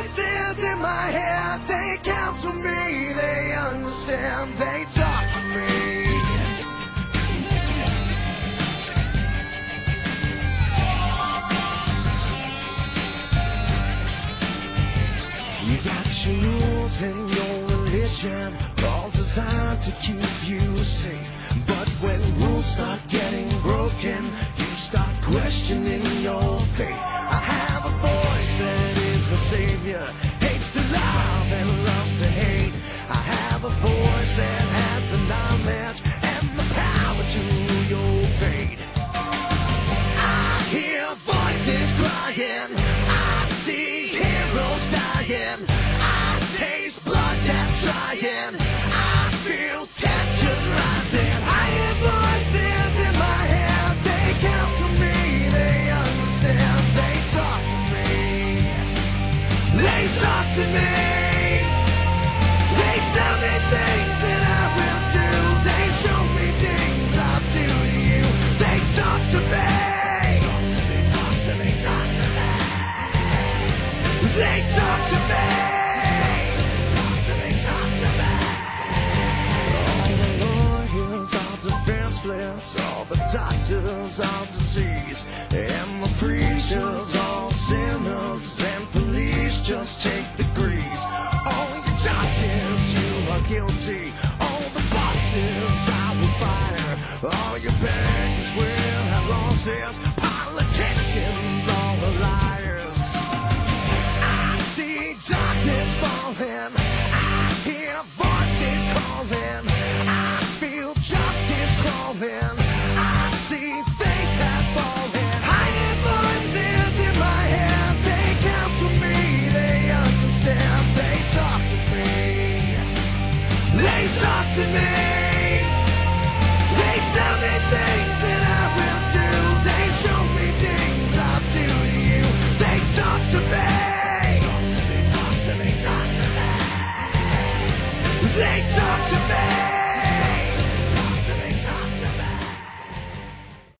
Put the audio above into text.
voices in my head, they counsel me, they understand, they talk to me. You got your rules and your religion, all designed to keep you safe. But when rules start getting broken, you start questioning your faith. I have a voice that is my savior, hates to love and loves to hate. I have a voice that has the knowledge and the power to your fate. I hear voices crying, I see heroes dying, I taste blood that's trying, I feel tension rising. I hear voices in my head, they counsel me, they understand, they talk to me. They talk to me. They tell me things that I will do. They show me things I'll do to you. They talk to me. Talk to me, talk to me, talk to me. They talk to me. Talk to me, talk to me. All the lawyers are defenseless, all the doctors are diseased, and the preachers all sinners, and police just take the grease. All your judges, you are guilty. All the bosses I will fire. All your bankers will have losses. Politicians, all the liars. I see darkness falling. I hear voices calling. I feel justice crawling. I see faith has fallen. I hear voices in my head. They counsel me. They understand. They talk to me. They talk to me. They tell me things that I will do. They show me things I'll do to you. They talk to me. Talk to me, talk to me, talk to me. They talk to me.